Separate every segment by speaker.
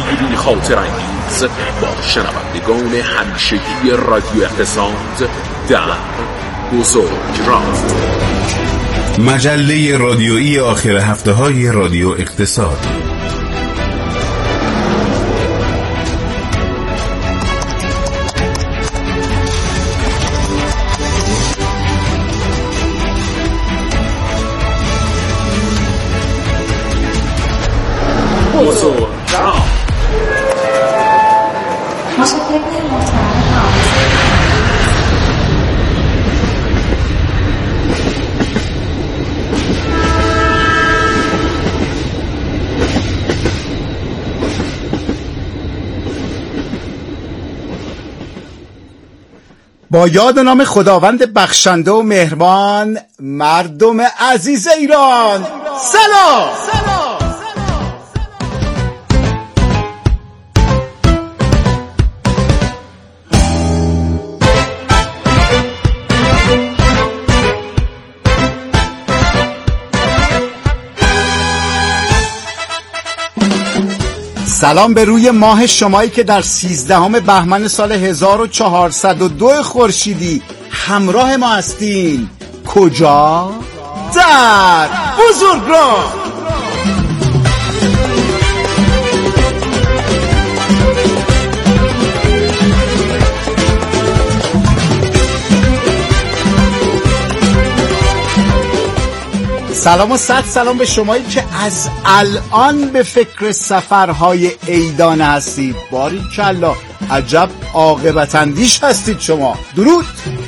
Speaker 1: خیلی خاطر انگیز با شنوندگان همیشگی رادیو اقتصاد در بزرگراه،
Speaker 2: مجله رادیویی آخر هفته های رادیو اقتصاد.
Speaker 3: با یاد نام خداوند بخشنده و مهربان، مردم عزیز ایران، سلام. سلام به روی ماه شمایی که در 13 بهمن سال 1402 خورشیدی همراه ما هستین. کجا؟ در بزرگراه. سلام و صد سلام به شمایی که از الان به فکر سفرهای عیدانه هستید. باریکلا، عجب عاقبت اندیش هستید شما. درود.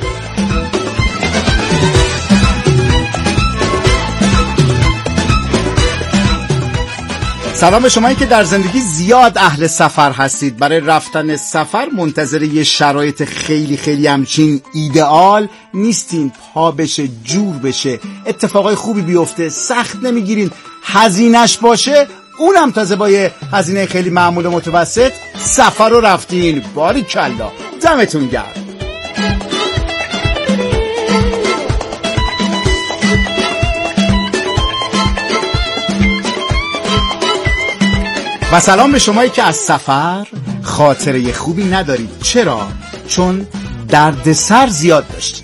Speaker 3: سلام به شمایی که در زندگی زیاد اهل سفر هستید. برای رفتن سفر منتظر یه شرایط خیلی خیلی همچین ایدئال نیستین. پا بشه، جور بشه، اتفاقای خوبی بیفته، سخت نمیگیرین، هزینهش باشه، اونم تازه با یه هزینه خیلی معمول متوسط سفر رو رفتین. باریکلا، دمتون گرم. و سلام به شمایی که از سفر خاطره خوبی ندارید. چرا؟ چون دردسر زیاد داشتید.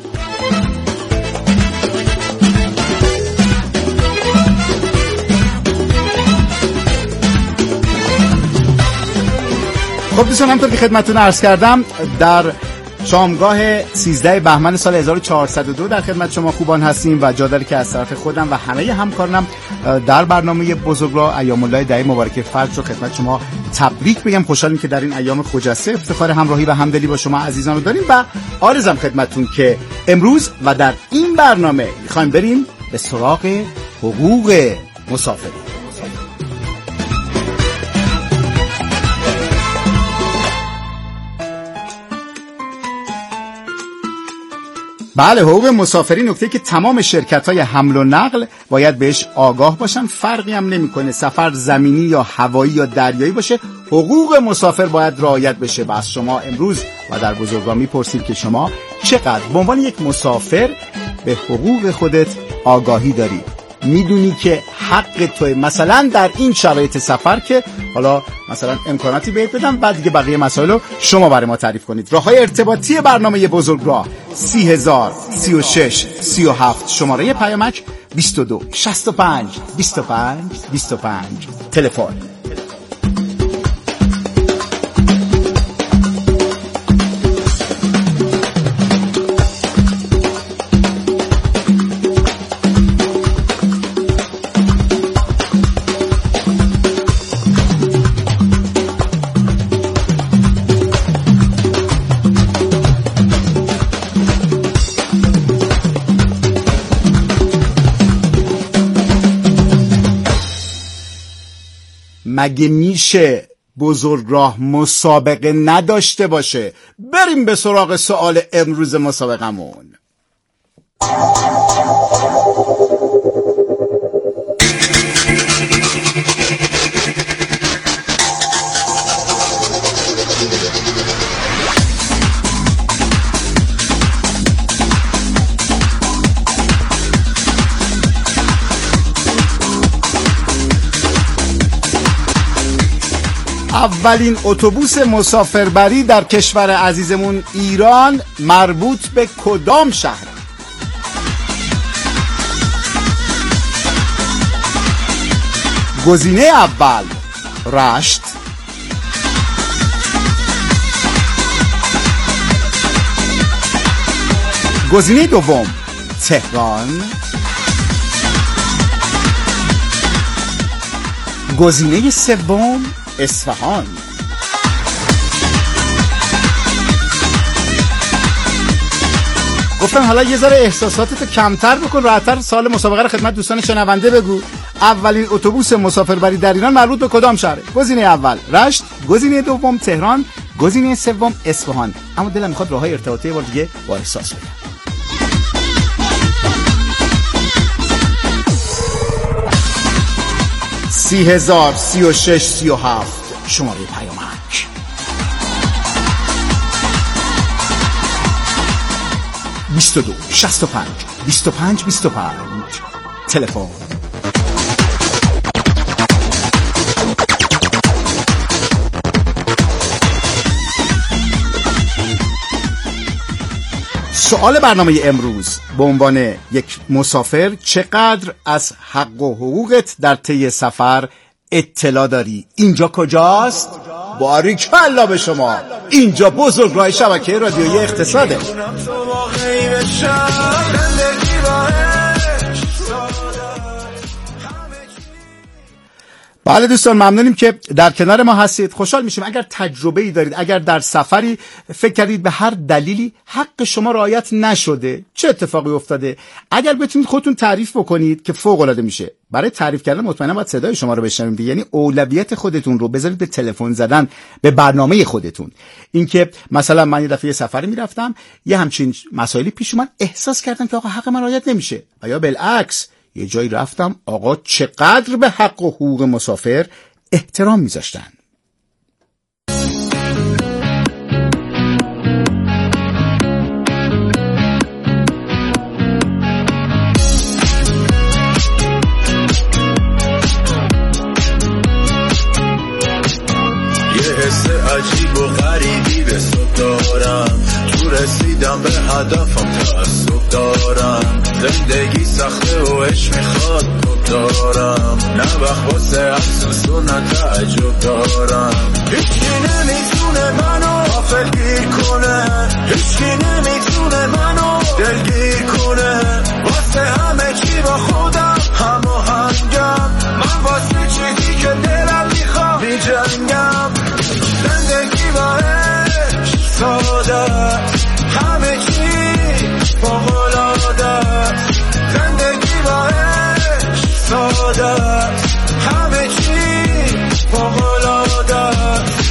Speaker 3: خب دوستان، همونطور که خدمتتون عرض کردم، در شامگاه 13 بهمن سال 1402 در خدمت شما خوبان هستیم و جا داره که از طرف خودم و همه همکارانم در برنامه بزرگراه ایام الله دعی مبارک فرج رو خدمت شما تبریک بگم. خوشحالیم که در این ایام خجسته افتخار همراهی و همدلی با شما عزیزان رو داریم و آرزم خدمتتون که امروز و در این برنامه میخوایم بریم به سراغ حقوق مسافرین. بله، حقوق مسافرین نکته که تمام شرکت‌های حمل و نقل باید بهش آگاه باشن. فرقی هم نمی‌کنه سفر زمینی یا هوایی یا دریایی باشه، حقوق مسافر باید رعایت بشه. و از شما امروز و در بزرگراه می‌پرسیم که شما چقدر به عنوان یک مسافر به حقوق خودت آگاهی داری؟ میدونی که حق توی مثلا در این شرایط سفر که حالا مثلا امکاناتی بهت بدم، بعد دیگه بقیه مسائل رو شما برای ما تعریف کنید. راه‌های ارتباطی برنامه بزرگراه 30000 36 37 شماره پیامک 22 65 25 25 تلفن. مگه میشه بزرگراه مسابقه نداشته باشه؟ بریم به سراغ سوال امروز مسابقمون. اولین اتوبوس مسافربری در کشور عزیزمون ایران مربوط به کدام شهر؟ گزینه اول رشت، گزینه دوم تهران، گزینه سوم اصفهان. گفتم حالا یه ذره احساساتتو کمتر بکن، راحت‌تر سوال مسابقه رو خدمت دوستان شنونده بگو. اولین اتوبوس مسافربری در ایران مربوط به کدام شهره؟ گزینه اول رشت، گزینه دوم تهران، گزینه سوم اصفهان. اما دلم میخواد راههای ارتباطی یه بار دیگه با احساس بگم. 30,000 36 37 شماره پیامک. بیست و 22 65 25 25 تلفن. سوال برنامه امروز به عنوان یک مسافر چقدر از حق و حقوقت در طی سفر اطلاع داری؟ اینجا کجاست؟ باریکالله به شما، اینجا بزرگراه شبکه رادیویی اقتصاده. بله دوستان، ممنونیم که در کنار ما هستید. خوشحال میشیم اگر تجربه‌ای دارید، اگر در سفری فکر کردید به هر دلیلی حق شما رعایت نشده، چه اتفاقی افتاده، اگر بتونید خودتون تعریف بکنید که فوق العاده میشه. برای تعریف کردن مطمئنا باید صدای شما رو بشنویم، یعنی اولویت خودتون رو بذارید به تلفن زدن به برنامه خودتون. اینکه مثلا من یه دفعه سفری میرفتم، یه همچین مسائلی پیش اومد، احساس کردم که آقا حق من رعایت نمیشه، و یا بالعکس یه جایی رفتم آقا چقدر به حق و حقوق مسافر احترام میذاشتن.
Speaker 4: یه حس عجیب و غریبی به صبح دارم، تو رسیدم به هدفم تعصب دارم، زندگی سخته و عشق میخواد کب دارم، نه وقت واسه افسوس و نه تعجب دارم. هیچکی نمیتونه منو غافلگیر کنه، هیچکی نمیتونه منو دلگیر کنه، واسه همه چی با خودم هماهنگم، من واسه چیزی که دلم میخواد میجنگم. زندگی با عشق ساده، همه چی فوق‌العاده، زندگی با عشق ساده، همه چی فوق‌العاده.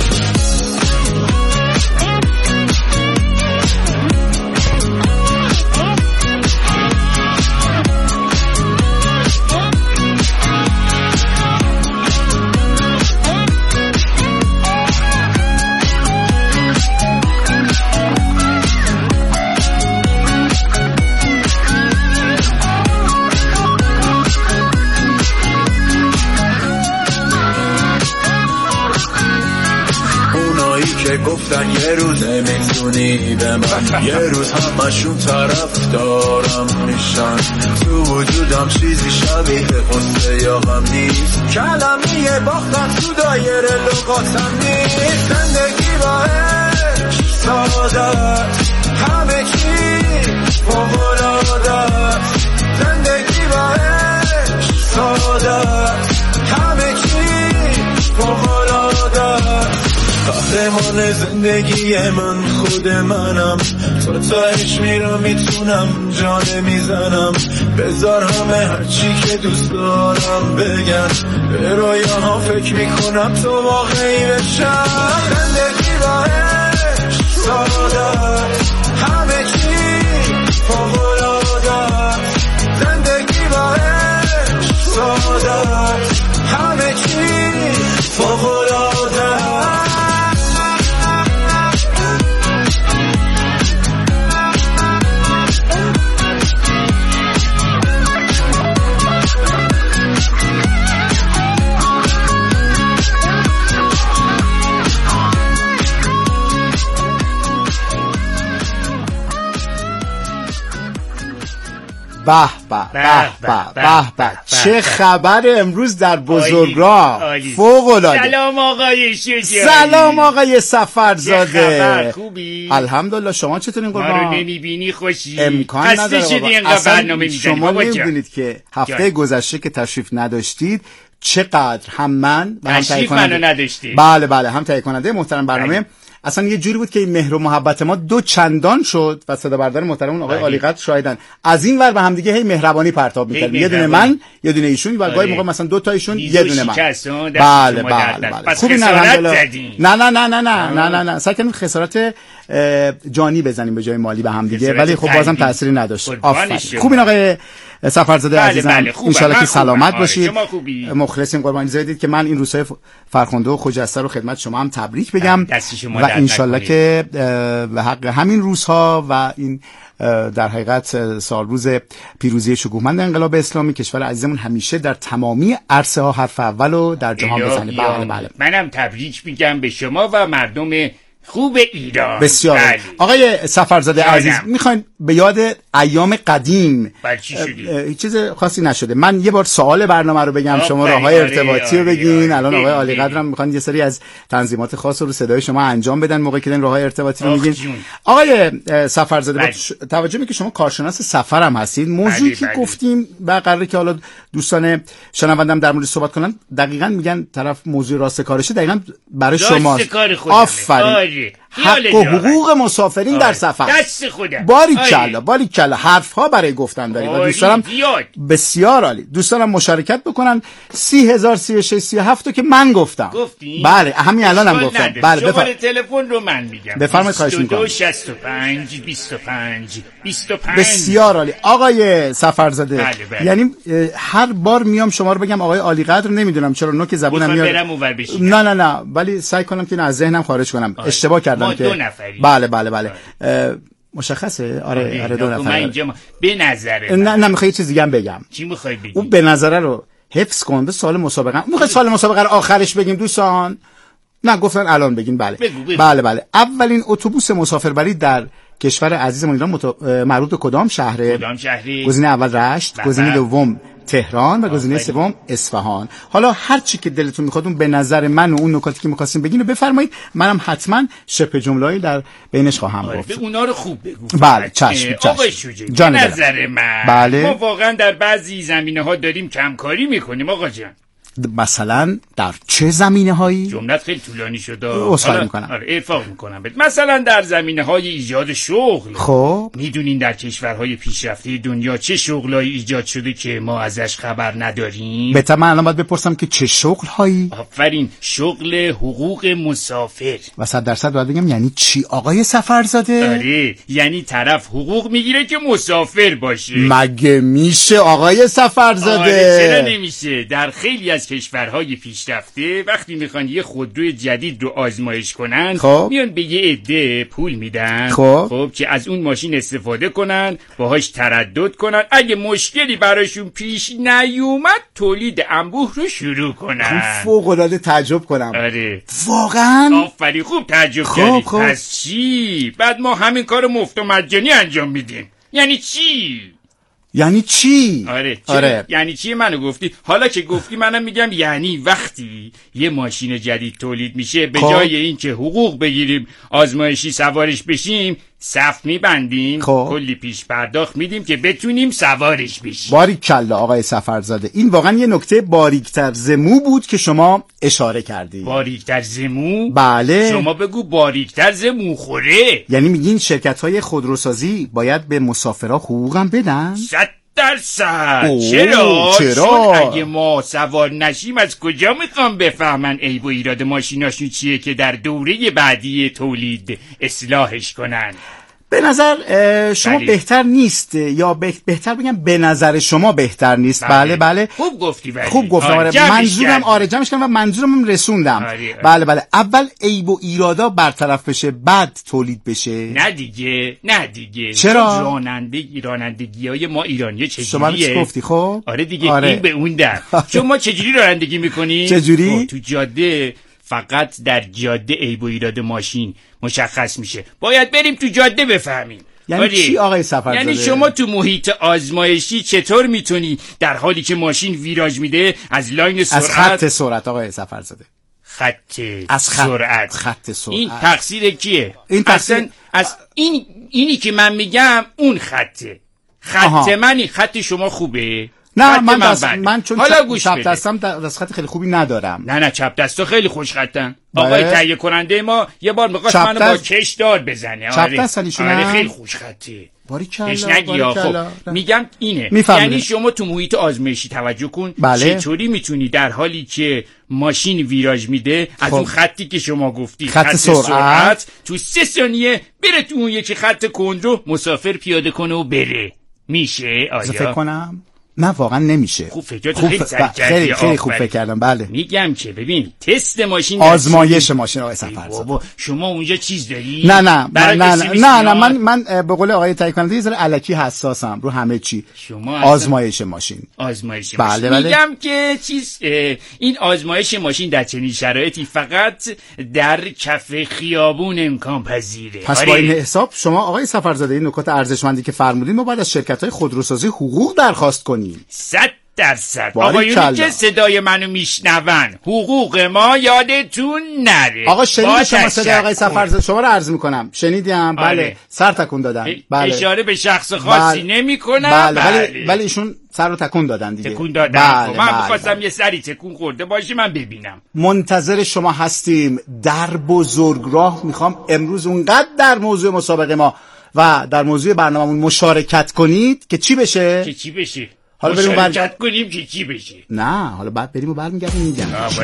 Speaker 4: که گفتن یه روز نمیتونی به من، یه روز همشون طرف دارم میشن، تو وجودم چیزی شبیه قصه یا غم نیست، کلمیه باختم تو دایره لغاتم نیست. زندگی با عشق ساده، همه چی فوق‌العاده، زندگی با عشق ساده، همه چی فوق‌العاده. قهرمان زندگی من خود منم، تا تاش میرم میتونم جان میزنم، بذار همه هرچی که دوست دارم بگن، به رویاها فکر میکنم تو واقعی بشم. زندگی با عشق ساده، همه چی فوق‌العاده، زندگی با عشق ساده، همه چی فوق‌العاده.
Speaker 3: به به به به به چه خبر امروز در بزرگراه، فوق العاده.
Speaker 5: سلام آقای شجاعی.
Speaker 3: سلام آقای سفرزاده.
Speaker 5: چه خبر؟ خوبی؟
Speaker 3: الحمدلله. شما چطورین قربان؟
Speaker 5: ما رو نمیبینی خوشی؟
Speaker 3: امکان نداره بابا.
Speaker 5: اصلا
Speaker 3: شما نمیدونید که هفته گذشته که تشریف نداشتید چقدر هم من و هم
Speaker 5: تشریف منو نداشتید.
Speaker 3: بله هم تهیه کننده محترم برنامه اصلا یه جوری بود که این مهر و محبت ما دو چندان شد و صدا بردار محترمون آقای عالیقدر شاهدن. از این ور به هم دیگه هی مهربانی پرتاب می‌کردیم، یه دونه من یه دونه ایشون و گاهی موقع مثلا دو تا ایشون یه دونه من. بله خوبی نه سعی کردیم خسارت جانی بزنیم به جای مالی به هم دیگه، ولی خب بازم تأثیری نداشت. آفرین. خوبین آقای سفرزاده عزیزم، ان شاءالله که سلامت باشید. مخلصیم قربان. اجازه بدید که من این روزهای فرخنده و خجسته رو خدمت شما هم تبریک بگم و ان شاءالله که به حق همین روزها و این در حقیقت سال روز پیروزی شکوهمند انقلاب اسلامی کشور عزیزمون همیشه در تمامی عرصه ها حرف اولو در جهان بزنه. بله.
Speaker 5: منم تبریک میگم به شما و مردم خوب ایران.
Speaker 3: بسیار. آقای سفرزاده عزیز، میخواین به یاد ایام قدیم چیز خاصی نشده. من یه بار سوال برنامه رو بگم، شما راههای ارتباطی رو بگین. الان آقای عالیقدرم میخوان یه سری از تنظیمات خاص رو صدای شما انجام بدن موقعی که این راههای ارتباطی رو میگین. آقای سفرزاده، با توجه به که شما کارشناس سفرم هستید، موضوعی که گفتیم و قراره که حالا دوستان شنوندم در موردش صحبت کنن، دقیقاً میگن طرف موضوع راست کارشه، دقیقاً برای شما. آفرین. حق و حقوق مسافرین در سفر.
Speaker 5: دست خودم.
Speaker 3: باریکلا حرف ها برای گفتن دارید و دوستانم بسیار عالی. دوستانم مشارکت بکنن. 30,000 36 37 که من گفتم.
Speaker 5: گفتی؟
Speaker 3: بله همین الانم گفتم. بله
Speaker 5: شماره تلفن رو من میگم.
Speaker 3: بفرمایید. خواهش میکنم.
Speaker 5: 65 25.
Speaker 3: بسیار عالی آقای سفرزاده.
Speaker 5: بله.
Speaker 3: یعنی هر بار میام شما رو بگم آقای عالیقدر، نمیدونم چرا نوک زبونم میاد. نه ولی سعی کنم که از ذهنم خارج کنم. اشتباه کردم
Speaker 5: ما
Speaker 3: که
Speaker 5: دو نفری.
Speaker 3: بله. مشخصه. آره دو نفر.
Speaker 5: من اینجا به نظره
Speaker 3: نه میخوای چیز دیگه هم بگم.
Speaker 5: چی میخوای بگی؟
Speaker 3: اون به نظره رو حفظ کن به سال مسابقه. میخوای سال مسابقه رو آخرش بگیم دوستان؟ نه گفتن الان بگین. بله.
Speaker 5: بگو.
Speaker 3: بله. اولین اتوبوس مسافربری در کشور عزیزمون ایران مربوط به کدام شهره؟ گزینه اول رشت، گزینه دوم تهران و گزینه سوم اصفهان. حالا هر چی که دلتون میخواد اون به نظر من و اون نکاتی که می‌خواستین بگین رو بفرمایید، منم حتما شبه جمله‌ای در بینش خواهم گفت.
Speaker 5: به اونا رو خوب بگو.
Speaker 3: بله چشم.
Speaker 5: آقای شجاعی، به نظر من ما واقعا در بعضی زمینه‌ها داریم کمکاری می‌کنیم آقا جان.
Speaker 3: مثلا در چه زمینه‌هایی؟
Speaker 5: جملت خیلی طولانی شده.
Speaker 3: اصلا میکنم.
Speaker 5: آره ارفاق میکنم. مثلا در زمینه‌های ایجاد شغل.
Speaker 3: خب
Speaker 5: میدونین در کشورهای پیشرفته دنیا چه شغلایی ایجاد شده که ما ازش خبر نداریم؟
Speaker 3: بهتر من الان باید بپرسم که چه شغل‌هایی؟
Speaker 5: آفرین، شغل حقوق مسافر.
Speaker 3: و 100% باید بگم یعنی چی آقای سفرزاده؟
Speaker 5: آره یعنی طرف حقوق میگیره که مسافر باشه.
Speaker 3: مگه میشه آقای سفرزاده؟
Speaker 5: آره چرا نمیشه؟ در خیلی از کشورهای پیشرفته وقتی میخوان یه خودروی جدید رو آزمایش کنن میان به یه عده پول میدن خب که از اون ماشین استفاده کنن، باهاش تردد کنن، اگه مشکلی براشون پیش نیومد تولید انبوه رو شروع کنن.
Speaker 3: فوق العاده تعجب کنم.
Speaker 5: آره
Speaker 3: واقعا
Speaker 5: آفرین خوب تعجب کردید. پس چی؟ بعد ما همین کارو مفت و مجانی انجام میدیم. یعنی چی؟ آره. یعنی چی منو گفتی؟ حالا که گفتی منم میگم یعنی وقتی یه ماشین جدید تولید میشه به جای اینکه حقوق بگیریم آزمایشی سوارش بشیم صف میبندیم، کلی پیش پرداخت میدیم که بتونیم سوارش بشیم.
Speaker 3: باریکلا آقای سفرزاده، این واقعا یه نکته باریکتر زمو بود که شما اشاره کردید.
Speaker 5: باریکتر زمو؟
Speaker 3: بله.
Speaker 5: شما بگو باریکتر زمو خوره.
Speaker 3: یعنی میگین شرکت‌های خودروسازی باید به مسافرها حقوقم بدن؟
Speaker 5: 100%. چرا؟ چون اگه ما سوار نشیم از کجا میخوام بفهمن عیب و ایراد ماشیناشون چیه که در دوره بعدی تولید اصلاحش کنن؟
Speaker 3: به نظر شما بهتر نیست یا بهتر بگم به نظر شما بهتر نیست. بله
Speaker 5: خوب گفتی.
Speaker 3: خوب گفتم. منظورم جمعش کردم و منظورم رسوندم. بله اول عیب و ایرادا برطرف بشه بعد تولید بشه.
Speaker 5: نه دیگه
Speaker 3: چرا؟
Speaker 5: رانندگی‌های ما ایرانی چجوریه؟
Speaker 3: شما چی گفتی؟ خب
Speaker 5: آره دیگه این به اون در. چون ما چجوری رانندگی میکنیم؟
Speaker 3: چجوری؟
Speaker 5: تو جاده فقط در جاده عیب و ایراد ماشین مشخص میشه. باید بریم تو جاده بفهمیم.
Speaker 3: یعنی چی آقای سفرزاده؟
Speaker 5: یعنی شما تو محیط آزمایشی چطور میتونی در حالی که ماشین ویراج میده از لاین سرعت،
Speaker 3: از خط سرعت آقای سفرزاده،
Speaker 5: خط سرعت این تقصیر کیه؟ این تقصیر از اینی که من میگم اون خطه. خط منی، خط شما خوبه؟
Speaker 3: نه من چون چپ دستم دستخط خیلی خوبی ندارم.
Speaker 5: نه چپ دستا خیلی خوش خطن. آقای تهیه کننده ما یه بار می‌خواست منو با کش دار بزنه.
Speaker 3: چپ دستشون
Speaker 5: خیلی خوش خطه.
Speaker 3: باریکلا.
Speaker 5: میگم اینه. یعنی شما تو محیط آزمایشی توجه کن. چطوری میتونی در حالی که ماشین ویراج میده از اون خطی که شما گفتی، خط سرعت، تو 3 ثانیه بره تو اون یکی خط کندرو مسافر پیاده کنه و بره. میشه آیا؟
Speaker 3: فکر کنم نه واقعا نمیشه.
Speaker 5: خوب خیلی
Speaker 3: خوب فکر کردم. بله
Speaker 5: میگم که ببین تست ماشین،
Speaker 3: آزمایش ماشین آقای سفرزاده،
Speaker 5: بابا شما اونجا چیز داری؟
Speaker 3: نه من به قول آقای تهیه کننده یه ذره الکی حساسم رو همه چی. آزمایش ماشین
Speaker 5: بله. میگم که این آزمایش ماشین در چنین شرایطی فقط در کف خیابون امکان پذیره.
Speaker 3: پس با این حساب شما آقای سفرزاده این نکات ارزشمندی که فرمودین ما باید از شرکت‌های خودروسازی حقوق درخواست کنیم.
Speaker 5: 100% آقایونی که صدای منو میشنون حقوق ما یادتون نره.
Speaker 3: آقا شنیدی شما صدای آقای سفرزاده؟ شما رو عرض میکنم شنیدیم. بله سر تکون دادن.
Speaker 5: بله اشاره به شخص خاصی نمیکنم.
Speaker 3: ولی ایشون سر رو تکون دادن دیگه.
Speaker 5: تکون دادن. من می‌خواستم یه سری تکون خورده باشه من ببینم.
Speaker 3: منتظر شما هستیم در بزرگراه. میخوام امروز اونقدر در موضوع مسابقه ما و در موضوع برنامه‌مون مشارکت کنید که چی بشه؟
Speaker 5: حالا بریم مشارکت کنیم که چی بشه؟
Speaker 3: نه حالا بعد بریم و برمیگردیم میگم.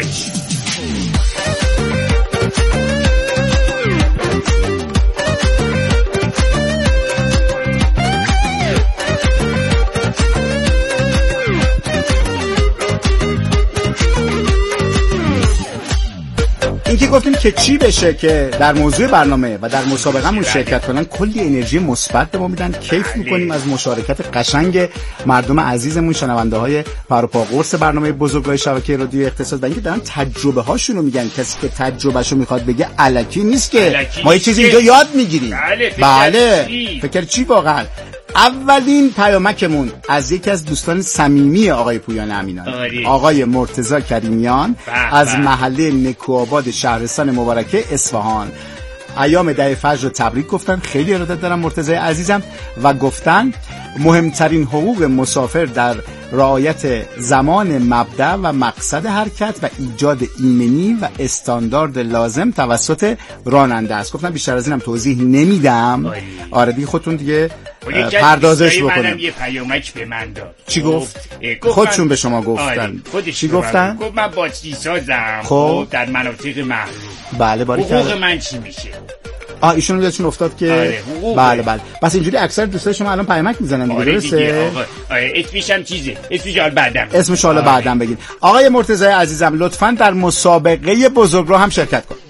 Speaker 3: این که گفتیم که چی بشه که در موضوع برنامه و در مسابقه‌مون شرکت کنن کلی انرژی مثبت به ما میدن. کیف میکنیم از مشارکت قشنگ مردم عزیزمون، شنونده های پروپا قرص برنامه بزرگراه شبکه رادیو اقتصاد و اینکه دارن تجربه هاشونو میگن. کسی که تجربهشو میخواد بگه الکی نیست که ما یه چیزی اینجا یاد میگیریم. بله فکر چی واقعا. اولین پیامکمون از یکی از دوستان صمیمی آقای پویان امینان، آقای مرتضی کریمیان از محله نکوآباد شهرستان مبارکه اصفهان. ایام 10 فجر رو تبریک گفتن. خیلی ارادت دارم مرتضی عزیزم. و گفتن مهمترین حقوق مسافر در رعایت زمان مبدأ و مقصد حرکت و ایجاد ایمنی و استاندارد لازم توسط راننده است. گفتم بیشتر از اینم توضیح نمیدم. آره دیگه خودتون دیگه پردازش بکنید.
Speaker 5: یه پیامک به من داد.
Speaker 3: چی گفت؟ خودشون به شما گفتن.
Speaker 5: چی گفتن؟ گفت من باتری سازم خب در مناطق محروم.
Speaker 3: بله باریکلا.
Speaker 5: حقوق من چی میشه؟
Speaker 3: ایشون یادشون افتاد که بله بس اینجوری اکثر دوستای شما الان پیامک میزنن دیگه. درسته؟
Speaker 5: اسمش هم چیزه. اسمش
Speaker 3: حالا بعداً بگین. آقای مرتضی عزیزم لطفاً در مسابقه بزرگراه هم شرکت کن.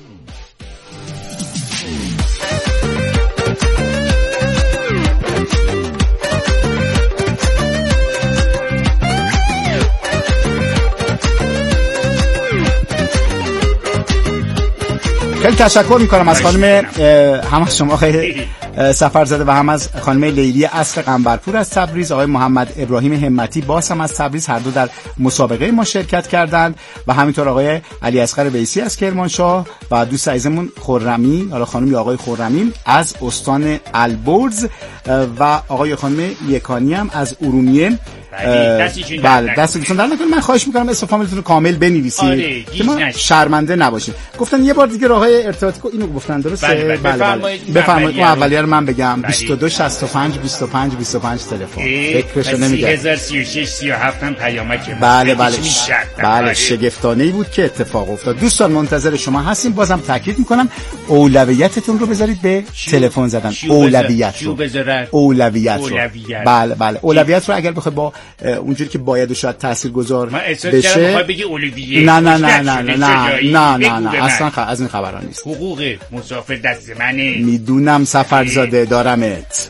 Speaker 3: خیلی تشکر میکنم از خانم هم از شما آقای سفرزاده و هم از خانم لیلی اصل قنبرپور از تبریز، آقای محمد ابراهیم همتی باز هم از تبریز، هر دو در مسابقه ما شرکت کردند و همینطور آقای علی اصغر ویسی از کرمانشاه و دوست عزیزمون خرمی، حالا خانم یا آقای خرمی از استان البرز و آقای خانم یکانی هم از ارومیه. بله دستتون در نکنه. من خواهش میکنم اسم فامیلتون رو کامل بنویسید که ما شرمنده نباشیم. گفتن یه بار دیگه راههای ارتباطی کو اینو گفتن درسته؟ بفرمایید. اون اولیه رو من بگم 22 65 25 25 تلفن. فکرشو نمیگم
Speaker 5: 3036 37 هم پیامک.
Speaker 3: بله شگفتانه‌ای بود که اتفاق افتاد. دوستان منتظر شما هستیم. بازم تاکید میکنم اولویتتون رو بذارید به تلفن زدن. اولویت رو. بله اولویت رو اگر بخواد با اونجوری که باید و شاید تاثیرگذار بشه. نه اصلا از این خبران نیست.
Speaker 5: حقوق مسافر دست منه.
Speaker 3: میدونم سفرزاده دارمت.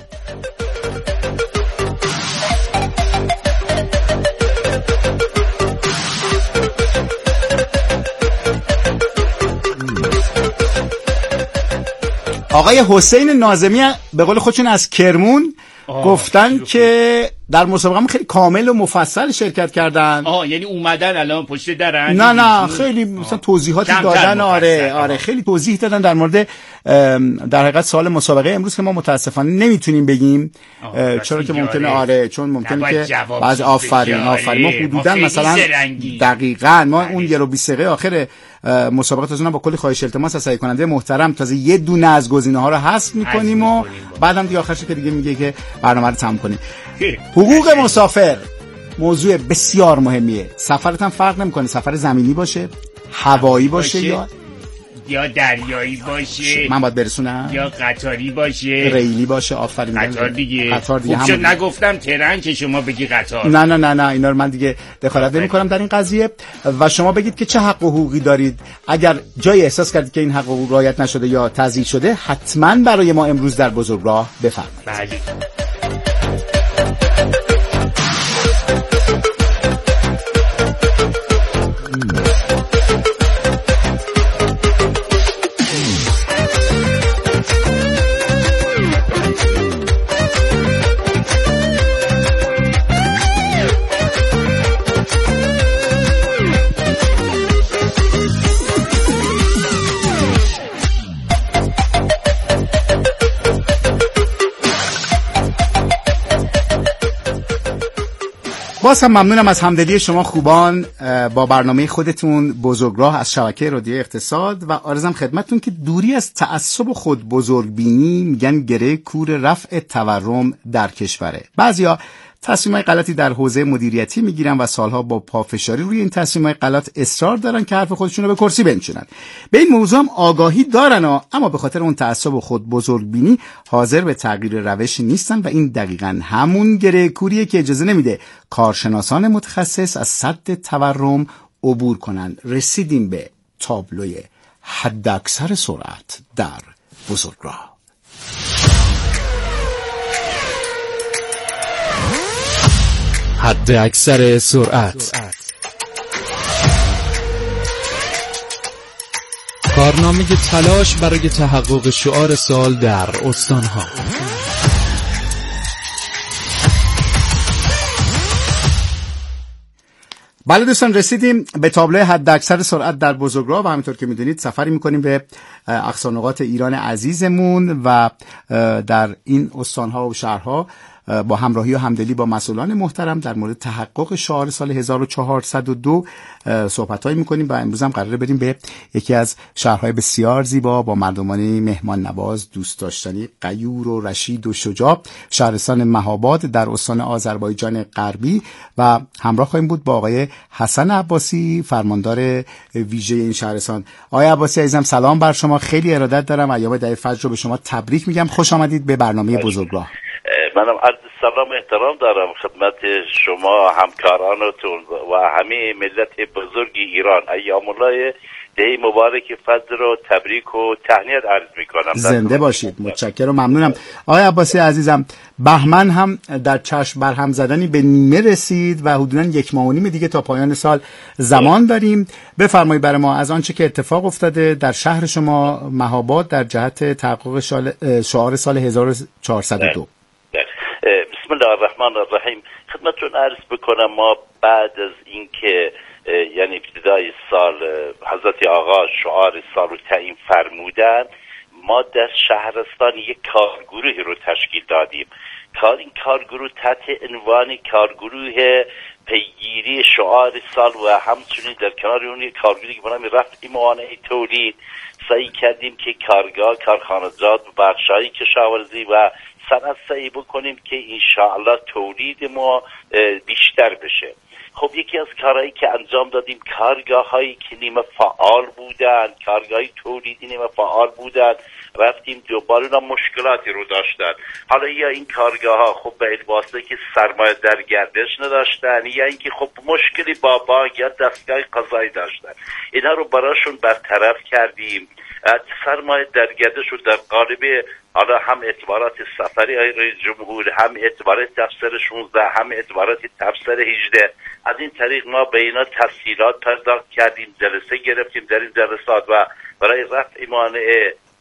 Speaker 3: آقای حسین ناظمی به قول خودشون از کرمون گفتن که در مسابقه خیلی کامل و مفصل شرکت کردن.
Speaker 5: یعنی اومدن الان پشت درن؟
Speaker 3: نه خیلی مثلا توضیحاتی دادن. آره خیلی توضیح دادن در مورد در حقیقت سوال مسابقه امروز که ما متاسفانه نمیتونیم بگیم چرا که ممکنه چون ممکنه که بعضی آفرین ما حدودا مثلا دقیقاً ما اون 1 و 20 دقیقه آخر مسابقات از اونها با کلی خواهش التماس از تهیه کننده محترم تازه یه دونه از گزینه‌ها رو حذف می‌کنیم و بعدم دیگه آخرش که دیگه میگه که برنامه رو تمام کنیم. حقوق مسافر موضوع بسیار مهمیه. سفرت هم فرق نمی‌کنه سفر زمینی باشه، هوایی باشه
Speaker 5: یا دریایی باشه،
Speaker 3: من باید برسونم،
Speaker 5: یا قطاری باشه،
Speaker 3: ریلی باشه. آفرین.
Speaker 5: قطار دیگه
Speaker 3: خوب
Speaker 5: شد نگفتم ترن که شما بگی قطار.
Speaker 3: نه اینا رو من دیگه دخالت نمی‌کنم در این قضیه و شما بگید که چه حق و حقوقی دارید. اگر جای احساس کردید که این حق و حقوق رعایت نشده یا تضییع شده حتما برای ما امروز در بزرگراه بفرمایید.
Speaker 5: بله.
Speaker 3: باز هم ممنونم از همدلی شما خوبان با برنامه خودتون بزرگراه از شبکه رادیو اقتصاد و عرضم خدمتتون که دوری از تعصب و خود بزرگبینی میگن گره کور رفع تورم در کشوره. بعضیا تصمیم‌های غلطی در حوزه مدیریتی میگیرن و سالها با پافشاری روی این تصمیم‌های غلط اصرار دارن که حرف خودشون رو به کرسی بنشونن. به این موضوع هم آگاهی دارن اما به خاطر اون تعصب و خود بزرگبینی حاضر به تغییر روش نیستن و این دقیقاً همون گره کوریه که اجازه نمیده کارشناسان متخصص از سد تورم عبور کنن. رسیدیم به تابلوی حداکثر سرعت در بزرگراه.
Speaker 6: حد اکثر سرعت، کارنامه تلاش برای تحقق شعار سال در استانها.
Speaker 3: بله دوستان رسیدیم به تابلوی حد اکثر سرعت در بزرگراه و همینطور که میدونید سفری میکنیم به اقصا نقاط ایران عزیزمون و در این استانها و شهرها با همراهی و همدلی با مسئولان محترم در مورد تحقق شعار سال 1402 صحبت‌هایی می‌کنیم و امروز هم قراره بریم به یکی از شهرهای بسیار زیبا با مردمانی مهمان نواز، دوست داشتنی، غیور و رشید و شجاع، شهرستان مهاباد در استان آذربایجان غربی و همراه خواهیم بود با آقای حسن عباسی فرماندار ویژه این شهرستان. آقای عباسی عزیزم سلام بر شما، خیلی ارادت دارم. ایام دهه فجر رو به شما تبریک میگم. خوش آمدید به برنامه بزرگراه.
Speaker 7: منم عرض سلام احترام دارم خدمت شما همکارانتون و همه ملت بزرگ ایران. ایام الله دهه مبارک فجر رو تبریک و تهنیت عرض میکنم.
Speaker 3: زنده باشید. متشکرم و ممنونم. آقای عباسی عزیزم بهمن هم در چشم برهم زدنی به نیمه رسید و حدوداً 1.5 ماه دیگه تا پایان سال زمان داریم. بفرمایید برای ما از آنچه که اتفاق افتاده در شهر شما مهاباد در جهت تحقق شعار سال 1402.
Speaker 7: بسم الله الرحمن الرحیم. خدمتتون عرض بکنم ما بعد از اینکه یعنی ابتدای سال حضرت آقا شعار سال رو تعیین فرمودن، ما در شهرستان یک کارگروهی رو تشکیل دادیم. این کارگروه تحت عنوان کارگروه پیگیری شعار سال و همچنین در کنار اون یک کارگروهی که به نام رفع موانع تولید سعی کردیم که کارگاه، کارخانجات و بخش‌های کشاورزی و صنعت سعی بکنیم که انشاءالله تولید ما بیشتر بشه. خب یکی از کارهایی که انجام دادیم کارگاه هایی که نیمه فعال بودن، کارگاهی تولیدی نیمه فعال بودن، رفتیم دوباره اونا مشکلاتی رو داشتن. حالا یا این کارگاه ها خب به واسطه که سرمایه در گردش نداشتن یا اینکه خب مشکلی با بانک یا دستگاه قضایی داشتن، اینا رو براشون برطرف کردیم. سرمایه در گردش رو در قالب حالا هم اعتبارات سفری رئیس جمهور، هم اعتبارات تفسیر 16، هم اعتبارات تفسیر 18، از این طریق ما به اینا تسهیلات پرداخت کردیم، جلسه گرفتیم در این جلسات و برای رفع موانع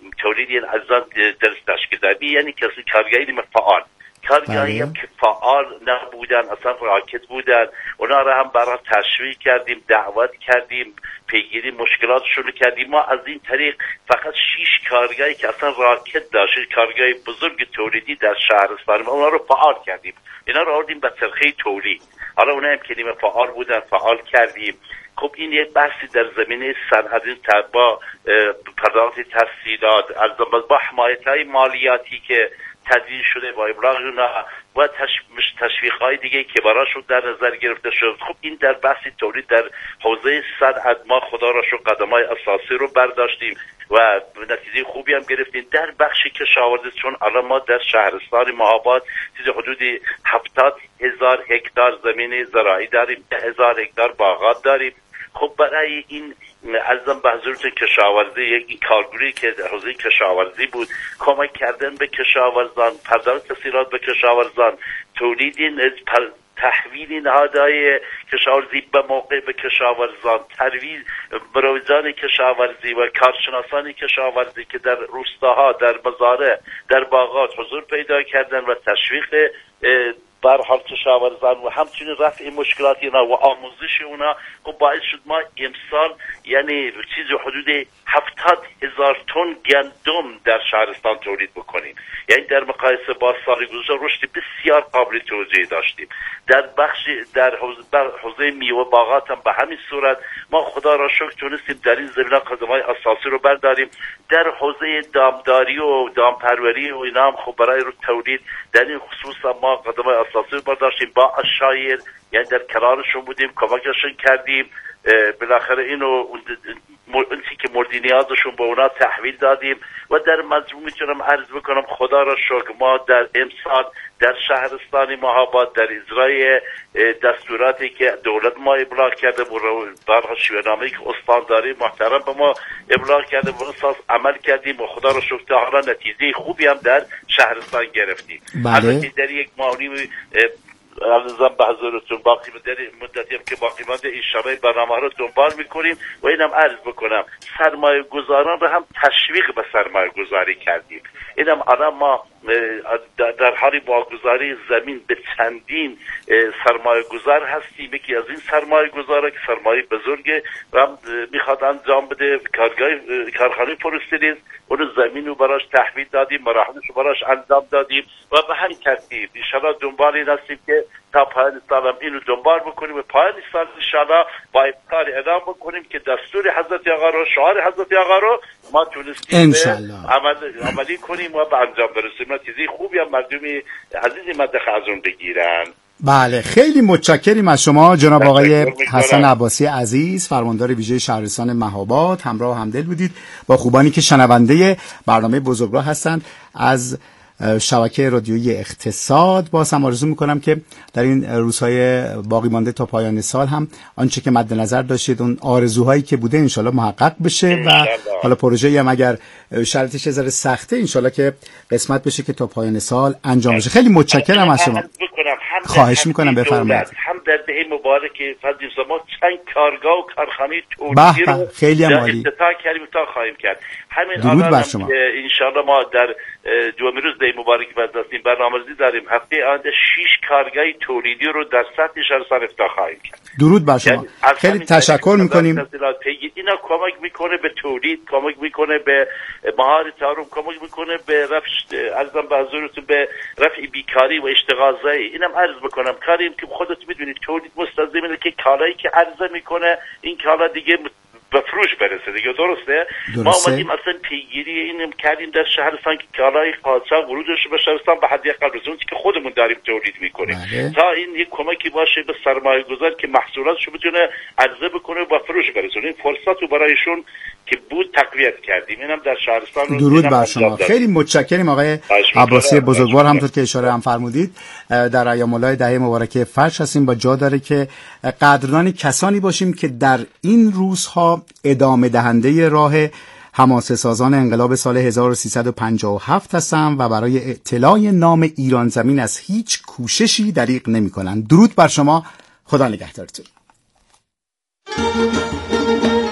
Speaker 7: تولید این ارزان درست تشکیل دادی، یعنی کسی کارگری فعال، کارگری هم که فعال نبودن، اصلا راکت بودن، اونا را هم برای تشویق کردیم، دعوت کردیم، پیگیری مشکلاتشون کردیم. ما از این طریق فقط 6 کارگری که اصلا راکت داشت، کارگری بزرگ تولیدی در شهرستان، اونا رو فعال کردیم، اینا رو آوردیم به چرخه تولید. حالا اونا هم کلمه فعال بودن، فعال کردیم. خب این یک بحثی در زمینه صنعتی با پرداخت تسهیلات، با حمایت‌های مالیاتی که تدوین شده با ابلاغ اونا و تشویق‌های دیگه که براشون در نظر گرفته شد. خب این در بحث تولید در حوزه صنعت ما خدا را شکر قدم‌های اساسی رو برداشتیم و نتیجه خوبی هم گرفتیم. در بخش کشاورزی، چون الان ما در شهرستان مهاباد چیز حدود 70,000 هکتار زمین زراعی داریم، 10,000 هکتار باغات داریم. خب برای این ارزم به حضورتون کشاورزی، یک کارگروهی که حوزه کشاورزی بود، کمک کردن به کشاورزان، پرداخت تسهیلات به کشاورزان، تولید تحویل نهادهای کشاورزی به موقع به کشاورزان، ترویج مروجان کشاورزی و کارشناسان کشاورزی که در روستاها، در مزارع، در باغات حضور پیدا کردن و تشویق برحال کشاورزان و همچنین رفع مشکلات اینا و آموزش اونا. خب باعث شد ما امسال یعنی چیز حدود 70,000 تن گندم در شهرستان تولید بکنیم، یعنی در مقایسه با سال گذشته رشد بسیار قابل توجه داشتیم. در حوزه میوه باغات هم به همین صورت ما خدا را شکر تونستیم در این زمینه قدم‌های اساسی رو برداریم. در حوزه دامداری و دامپروری و اینا هم خب برای تولید در این خصوص ما قدم‌های اساسی رو برداشتیم. با اشایر یعنی در کنارشون بودیم، کمکشون کردیم، بالاخره اینو اونچه که مورد نیازشون به اونا تحویل دادیم و در مجموع میتونم عرض بکنم خدا را شکر ما در امسال در شهرستان مهاباد در اجرای دستوراتی که دولت ما ابلاغ کرده و برها شیوه‌نامه‌ای که استانداری محترم به ما ابلاغ کرده و اساس عمل کردیم و خدا را شکر تا حالا نتیجه خوبی هم در شهرستان گرفتیم. البته در یک ماهی عرضم به حضورتون باقی مدتی هم که باقی مانده انشاءالله برنامه رو دنبال میکنیم و اینم عرض بکنم سرمایه گذاران رو هم تشویق به سرمایه گذاری کردیم. اینم الان ما در حال واگذاری زمین به چندین سرمایه گذار هستیم. یکی از این سرمایه گذاره که سرمایه بزرگه و میخواد انجام بده کارخانه پروستریز، اون زمین رو براش تحویل دادیم، مراحلش رو براش انجام دادیم و به همین ترتیب انشاءالله دنبال این هستیم که تا پایان سال هم اینو دنبال بکنیم و پایان سال انشاءالله با افتار اعلام بکنیم که دستور حضرت آقا رو، شعار حضرت آقا رو ما تونستیم عملی کنیم و به انجام برسیم. نتیجه خوبی هم مردم عزیز منطقه از اون بگیرن.
Speaker 3: بله خیلی متشکریم از شما جناب آقای حسن عباسی عزیز، فرماندار ویژه شهرستان مهاباد. همراه و همدل بودید با خوبانی که شنونده برنامه بزرگراه هستند از شبکه رادیویی اقتصاد. باز هم آرزو میکنم که در این روزهای باقی مانده تا پایان سال هم آنچه که مد نظر داشتید، اون آرزوهایی که بوده انشالله محقق بشه و حالا پروژه‌ای هم اگر شرطش ذره سخته انشالله که قسمت بشه که تا پایان سال انجام بشه. خیلی متشکرم از شما. خواهش میکنم بفرمایید.
Speaker 7: هم در دهه مبارک فضل ما چند کارگاه و کارخانه تولیدی رو
Speaker 3: خیلی عالی
Speaker 7: افتتاح کردیم تا خواهیم کرد. همین
Speaker 3: درود بر شما.
Speaker 7: ان شاءالله ما در دومین روز دهه مبارک برداشتیم برنامه‌ریزی داریم. هفته آینده 6 کارگاه تولیدی رو در سطح شهرستان افتتاح خواهیم کرد.
Speaker 3: درود بر شما. خیلی تشکر میکنیم.
Speaker 7: اینا کمک میکنه به تولید، کمک میکنه به مهارت آروم، کمک میکنه به رفع ارزم به حضورتون به رفع بیکاری و اشتغال زایی. اینم عرض بکنم کاریم که خودت میدونید تولید مستلزمه که کالایی که عرضه میکنه این کالا دیگه به فروش برسه دیگه. درسته؟ ما اومدیم اصلا پیگیری اینم کردیم در شهرستان که کالای قاچاق ورودش به شهرستان به حد اقل رسونه که خودمون داریم تولید میکنیم تا این یک کمکی باشه به سرمایه گذار که محصولاتشو بتونه عرضه بکنه و فروش برسونه. این فرصت رو برایشون که بود تقویت کردیم. اینم در شهرستان رو
Speaker 3: درود بر شما. خیلی متشکرم آقای عباسی بزرگوار. همونطور که اشاره هم فرمودید در ایام الای دهه مبارکه فرش هستیم. با جا داره که قدردان کسانی باشیم که در این روزها ادامه دهنده راه حماسه سازان انقلاب سال 1357 هستند و برای اطلاع نام ایران زمین از هیچ کوششی دریغ نمی‌کنند. درود بر شما. خدا نگهدارتون.